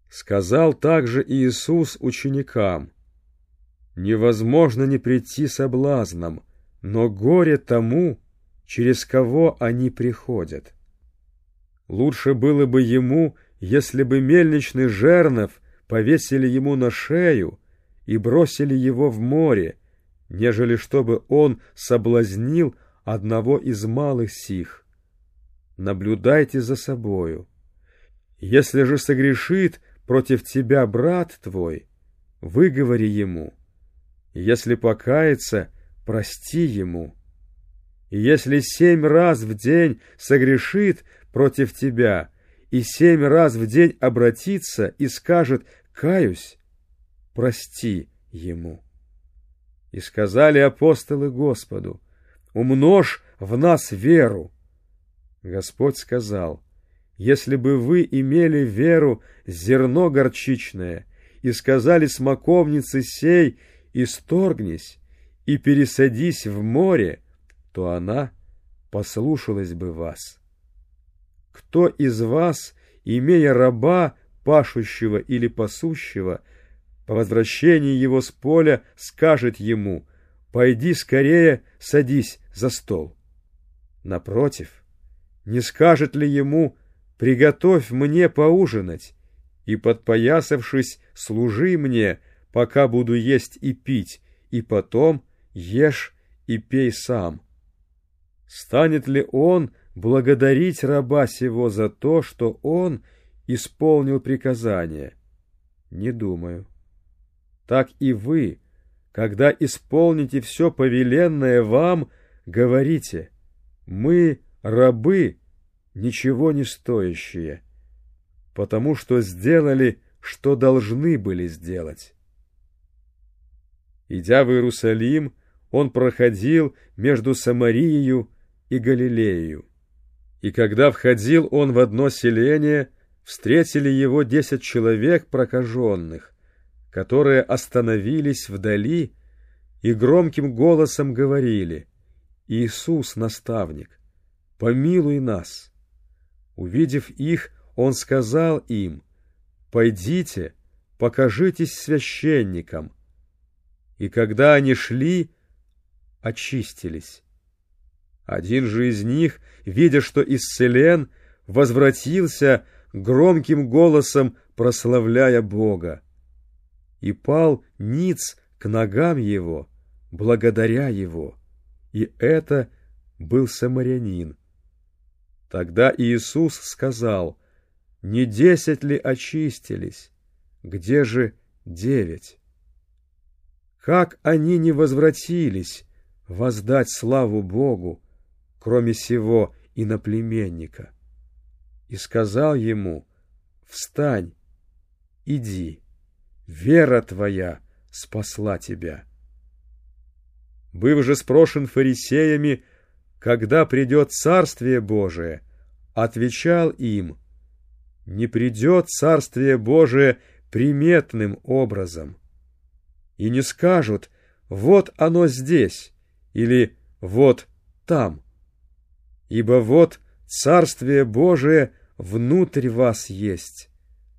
Сказал также Иисус ученикам: «Невозможно не прийти соблазном, но горе тому, через кого они приходят. Лучше было бы ему, если бы мельничный жернов повесили ему на шею и бросили его в море, нежели чтобы он соблазнил одного из малых сих. Наблюдайте за собою. Если же согрешит против тебя брат твой, выговори ему. Если покается, прости ему. И если 7 раз в день согрешит против тебя, и 7 раз в день обратится и скажет: «Каюсь», прости ему». И сказали апостолы Господу: «Умножь в нас веру». Господь сказал: «Если бы вы имели веру зерно горчичное и сказали смоковнице сей: исторгнись и пересадись в море, то она послушалась бы вас. Кто из вас, имея раба, пашущего или пасущего, по возвращении его с поля скажет ему: пойди скорее, садись за стол? Напротив, не скажет ли ему: приготовь мне поужинать, и, подпоясавшись, служи мне, пока буду есть и пить, и потом ешь и пей сам? Станет ли он благодарить раба сего за то, что он исполнил приказание? Не думаю. Так и вы, когда исполните все повеленное вам, говорите: мы, рабы, ничего не стоящие, потому что сделали, что должны были сделать. Идя в Иерусалим, он проходил между Самарией и Галилеей. И когда входил он в одно селение, встретили его 10 человек прокаженных, которые остановились вдали и громким голосом говорили: «Иисус, наставник, помилуй нас». Увидев их, он сказал им: «Пойдите, покажитесь священникам». И когда они шли, очистились. Один же из них, видя, что исцелен, возвратился громким голосом, прославляя Бога, и пал ниц к ногам его, благодаря его. И это был самарянин. Тогда Иисус сказал: «Не 10 ли очистились? Где же 9? Как они не возвратились воздать славу Богу, кроме сего иноплеменника?» И сказал ему: «Встань, иди, вера твоя спасла тебя». Быв же спрошен фарисеями, когда придет Царствие Божие, отвечал им: «Не придет Царствие Божие приметным образом». И не скажут: «Вот оно здесь» или «Вот там», ибо вот Царствие Божие внутрь вас есть.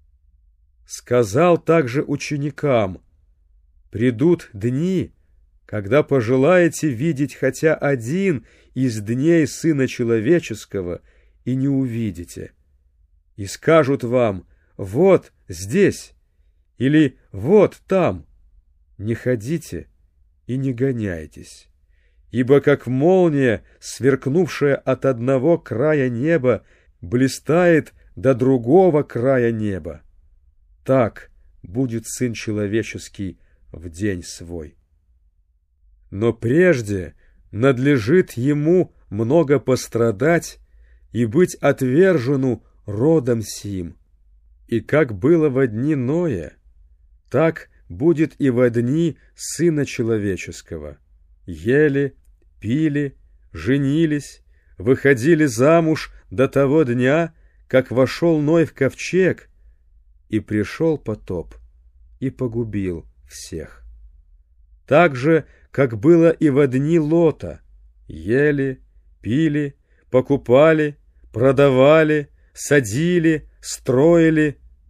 Сказал также ученикам: «Придут дни, когда пожелаете видеть хотя один из дней Сына Человеческого, и не увидите. И скажут вам: вот здесь, или вот там. Не ходите и не гоняйтесь. Ибо как молния, сверкнувшая от одного края неба, блистает до другого края неба, так будет Сын Человеческий в день свой. Но прежде надлежит ему много пострадать и быть отвержену родом сим. И как было во дни Ноя, так будет и во дни Сына Человеческого. Ели, пили, женились, выходили замуж до того дня, как вошел Ной в ковчег, и пришел потоп, и погубил всех. Так же, как было и во дни Лота: ели, пили, покупали, продавали, садили, строили,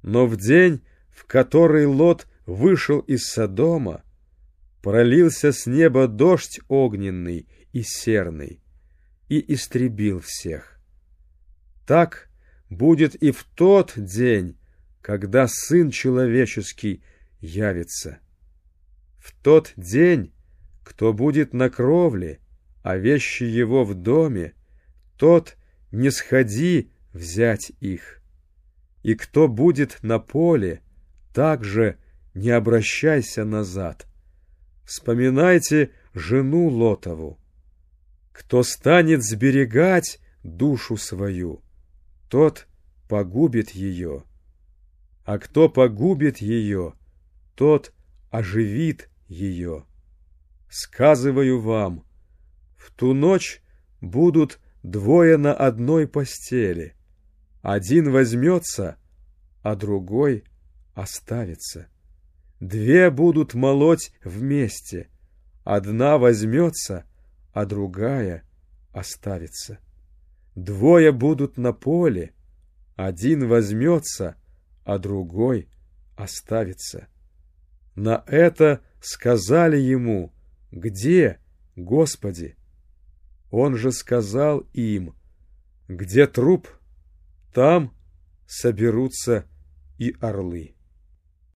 Но в день, в который Лот вышел из Содома, пролился с неба дождь огненный и серный, и истребил всех. Так будет и в тот день, когда Сын Человеческий явится. В тот день, кто будет на кровле, а вещи его в доме, тот не сходи взять их. И кто будет на поле, также не обращайся назад. Вспоминайте жену Лотову. Кто станет сберегать душу свою, тот погубит ее. А кто погубит ее, тот оживит ее. Сказываю вам, в ту ночь будут двое на одной постели. Один возьмется, а другой оставится. Две будут молоть вместе. Одна возьмется, а другая оставится. Двое будут на поле. Один возьмется, а другой оставится. На это сказали ему: «Где, Господи?» Он же сказал им: «Где труп, там соберутся и орлы».